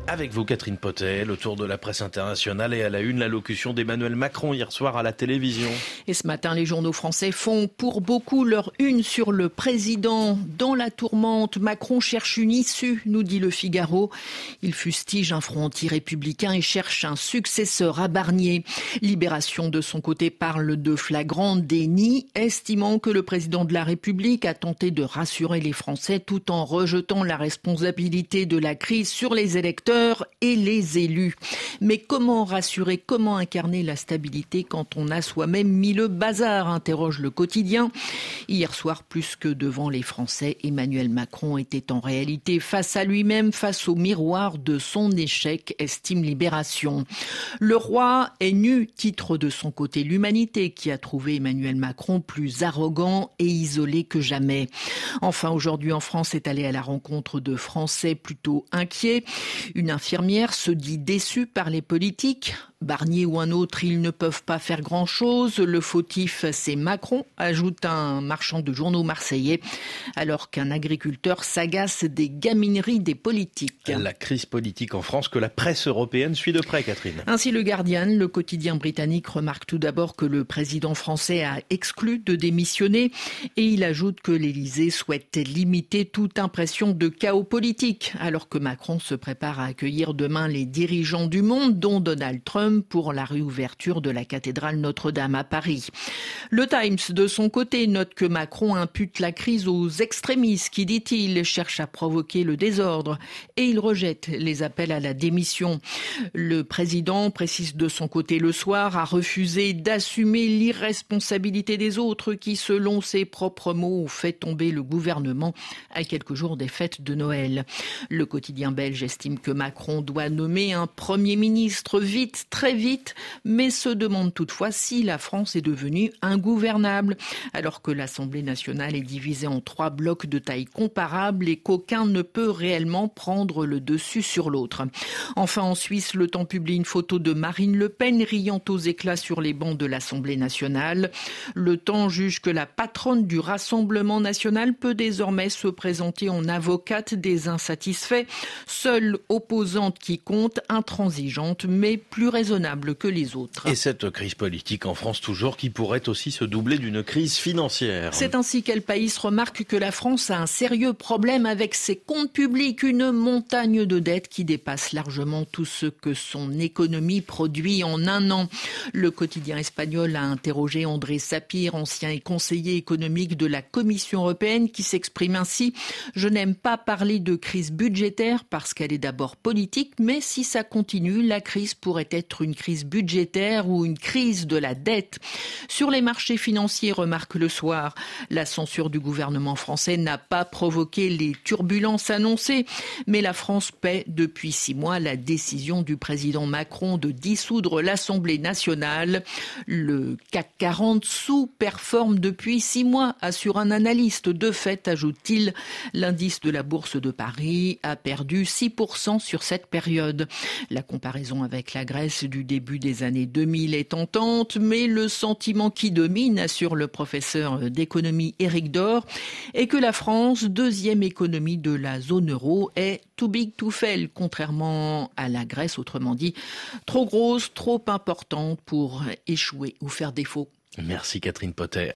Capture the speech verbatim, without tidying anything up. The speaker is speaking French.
Avec vous, Catherine Potet, le tour de la presse internationale et à la une, l'allocution d'Emmanuel Macron hier soir à la télévision. Et ce matin, les journaux français font pour beaucoup leur une sur le président. Dans la tourmente, Macron cherche une issue, nous dit Le Figaro. Il fustige un front anti-républicain et cherche un successeur à Barnier. Libération, de son côté, parle de flagrant déni, estimant que le président de la République a tenté de rassurer les Français tout en rejetant la responsabilité de la crise sur les électeurs et les élus. Mais comment rassurer, comment incarner la stabilité quand on a soi-même mis le bazar, interroge Le Quotidien. Hier soir, plus que devant les Français, Emmanuel Macron était en réalité face à lui-même, face au miroir de son échec, estime Libération. Le roi est nu, titre de son côté l'Humanité, qui a trouvé Emmanuel Macron plus arrogant et isolé que jamais. Enfin, aujourd'hui en France, est allé à la rencontre de Français plutôt inquiets. Une infirmière se dit déçue par les politiques. Barnier ou un autre, ils ne peuvent pas faire grand-chose. Le fautif, c'est Macron, ajoute un marchand de journaux marseillais, alors qu'un agriculteur s'agace des gamineries des politiques. La crise politique en France que la presse européenne suit de près, Catherine. Ainsi, le Guardian, le quotidien britannique, remarque tout d'abord que le président français a exclu de démissionner et il ajoute que l'Élysée souhaite limiter toute impression de chaos politique, alors que Macron se prépare à accueillir demain les dirigeants du monde, dont Donald Trump, pour la réouverture de la cathédrale Notre-Dame à Paris. Le Times, de son côté, note que Macron impute la crise aux extrémistes qui, dit-il, cherchent à provoquer le désordre et il rejette les appels à la démission. Le président précise de son côté le soir a refusé d'assumer l'irresponsabilité des autres qui, selon ses propres mots, ont fait tomber le gouvernement à quelques jours des fêtes de Noël. Le quotidien belge estime que Macron doit nommer un Premier ministre vite, très vite, mais se demande toutefois si la France est devenue ingouvernable, alors que l'Assemblée nationale est divisée en trois blocs de taille comparable et qu'aucun ne peut réellement prendre le dessus sur l'autre. Enfin, en Suisse, Le Temps publie une photo de Marine Le Pen riant aux éclats sur les bancs de l'Assemblée nationale. Le Temps juge que la patronne du Rassemblement national peut désormais se présenter en avocate des insatisfaits, seule opposante qui compte, intransigeante, mais plus raisonnable que les autres. Et cette crise politique en France toujours qui pourrait aussi se doubler d'une crise financière. C'est ainsi qu'El País remarque que la France a un sérieux problème avec ses comptes publics, une montagne de dettes qui dépasse largement tout ce que son économie produit en un an. Le quotidien espagnol a interrogé André Sapir, ancien conseiller économique de la Commission européenne, qui s'exprime ainsi: « Je n'aime pas parler de crise budgétaire parce qu'elle est d'abord politique, mais si ça continue, la crise pourrait être une crise budgétaire ou une crise de la dette. » Sur les marchés financiers, remarque Le Soir, la censure du gouvernement français n'a pas provoqué les turbulences annoncées, mais la France paie depuis six mois la décision du président Macron de dissoudre l'Assemblée nationale. Le C A C quarante sous-performe depuis six mois, assure un analyste. De fait, ajoute-t-il, l'indice de la Bourse de Paris a perdu six pour cent sur cette période. La comparaison avec la Grèce du début des années deux mille est tentante, mais le sentiment qui domine, assure le professeur d'économie Éric Dor, est que la France, deuxième économie de la zone euro, est too big to fail, contrairement à la Grèce, autrement dit, trop grosse, trop importante pour échouer ou faire défaut. Merci Catherine Potet.